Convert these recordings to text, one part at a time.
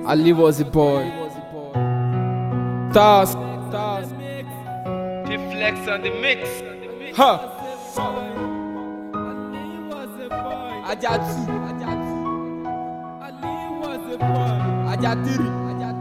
Ali was a boy. Task. P-Flex on the mix. Ha. Ajatu. Ajatiri.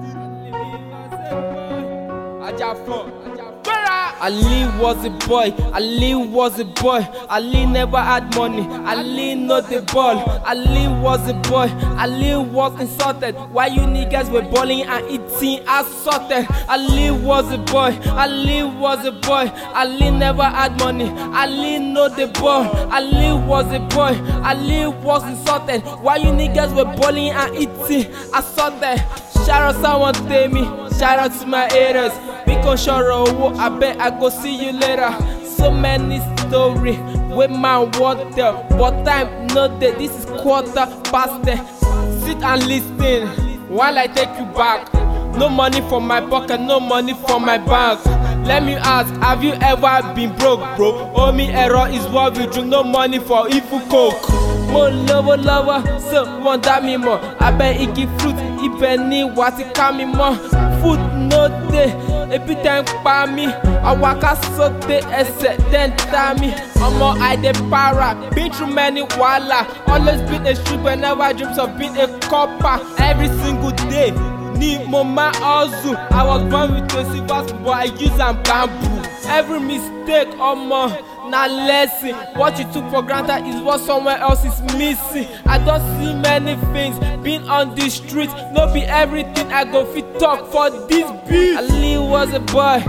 Ajafo. Ali was a boy, Ali was a boy, Ali never had money, Ali know the ball. Ali was a boy, Ali was insulted. Why you niggas were balling and eating assorted? Ali was a boy, Ali was a boy, Ali never had money, Ali know the ball. Ali was a boy, Ali was insulted. Why you niggas were balling and eating assorted? Shout out someone tell me, shout out to my haters. Because Shoro, I bet I go see you later. So many stories with my water, but time no day. This is 10:15. Sit and listen while I take you back. No money from my pocket, no money from my bank. Let me ask, have you ever been broke, bro? Omi error is what we drink, no money for evil coke. Mo lover, so want that me more. I bet it give fruit, if any what it can me more. Food no day, every time pa me. I walk a sote ese, then tell me. Omo I de para, been through many wala. Always been a street whenever I dreams of being a copper. Every single day, need mama hustle. I was born with a silver spoon, but I use am bamboo. Every mistake, omo, na lesson. What you took for granted is what someone else is missing. I don't see many things being on the street. No be everything I go fit talk for this beat. Ali was a boy.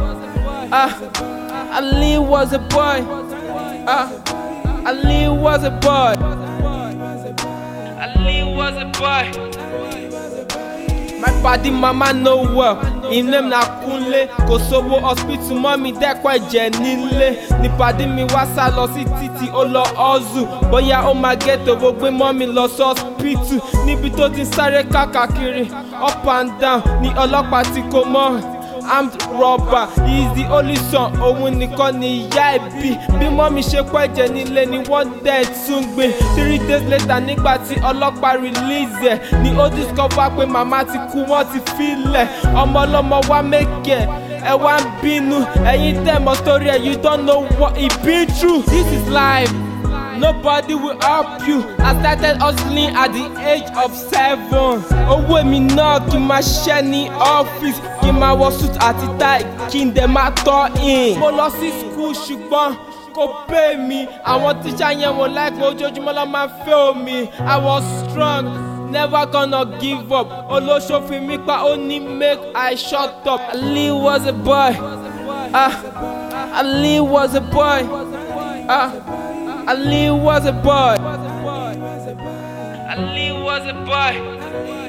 Ali was a boy. Ali was a boy. Ali was a boy. My body mama know well. In name na Kunle. Kò sówó hospital mommy dẹ́kọ̀ ẹ̀jẹ̀ nílé. Ní pàdé mi wá sá lọ sí títì ó lọ hustle. Bóyá ó máa get owó gbé mommy lọ sí hospital. Níbi tó ti sáré káàkiri up and down ní ọlọ́pàá tí kò mọ̀. Armed robber, he is the only son. Òun nìkan ni ìyá ẹ̀ bí. Bí mọ́mí ṣe kó ẹ̀jẹ̀ nílé ni wọ́n dẹ̀ tún gbé. 3 days later nígbà tí ọlọ́pàá release ẹ̀ ni ó discover pé màmá ti kú wọ́n ti filẹ̀. Ọmọ ọlọ́mọ wá mẹ́kẹ̀ ẹ wá ń bínú. Ẹ̀yin tẹ̀ mọ́ story ẹ̀ you don't know what he been through. This is life. Nobody will help you. I started hustling at the age of 7. Owó mi náà kí n máa ṣiṣẹ́ ní ọ́fíìsì, kí n máa wọ suit àti tie, kí n dẹ̀ máa tọ́ in. Mo lọ sí school ṣùgbọ́n kò pay mi. Àwọn tíṣà yẹn wọ́n láìpẹ́ ojoojúmọ́ lọ́ máa fail mi. I was strong, never gonna give up. Olóṣòfin mi pa ó ní make I shut up. Ali was a boy. Ali was a boy. Ali was a boy. Ali was a boy.